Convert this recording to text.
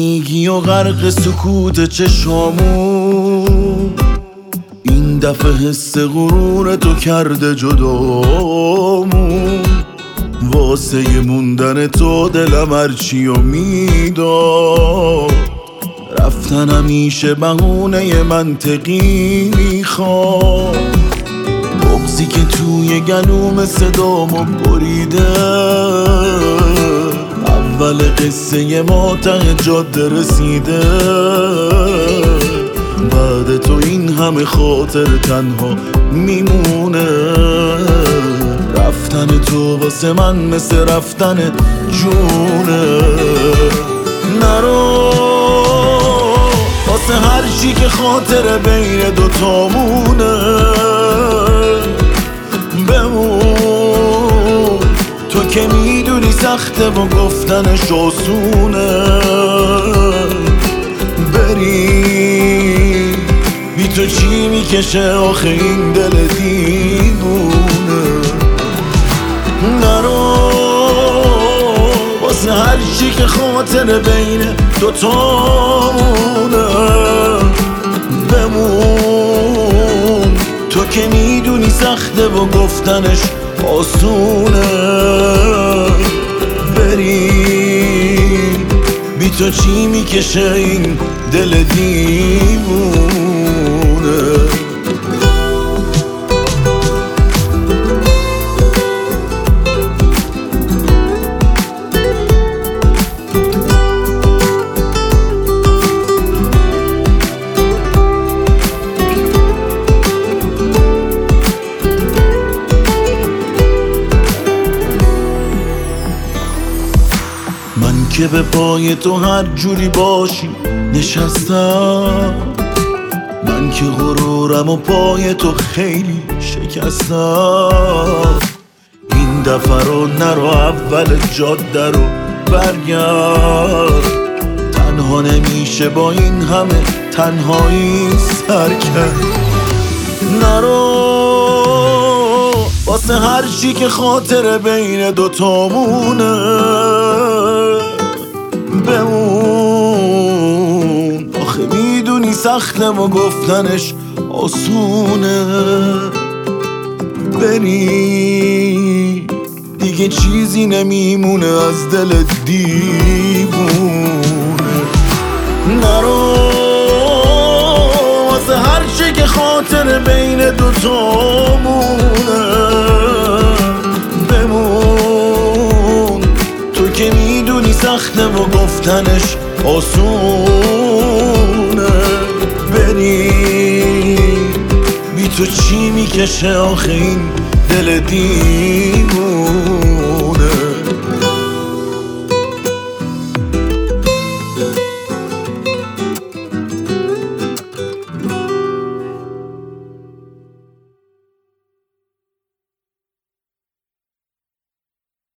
خستگی و غرق سکوت چشامون، این دفعه حس غرور تو کرده جدامون. واسه موندن تو دلم هرچی و میداد، رفتن همیشه بهونه منطقی میخواد. بغضی که توی گلوم صدامو بریده، اول قصه ما ته جاده رسیده. بعد تو این همه خاطر تنها میمونه. رفتن تو واسه من مثل رفتن جونه. نرو واسه هر چی که خاطر بین دوتامونه. بمون تو که میدونی سخته و گفتنش آسونه. بری بی تو چی میکشه آخه این دل دیوونه. نرو واسه هر چی که خاطر بین دوتامونه. بمون تو که میدونی سخته و گفتنش آسونه. بری بی تو چی میکشه این دل دیوونه. من که به پای تو هر جوری باشی نشستم، من که غرورم و پای تو خیلی شکستم. این دفعه رو نرو اول جاده رو برگرد. تنها نمیشه با این همه تنهایی سر کرد. نرو واسه هر چی که خاطر بین دوتامونه. بمون آخه میدونی سخته و گفتنش آسونه. بری دیگه چیزی نمیمونه از دل دیوونه. نرو واسه هر چی که خاطر بین دوتامونه. بمون تو که میدونی سخته و گفتنش آسونه. بری بی تو چی میکشه آخه این دل دیوونه.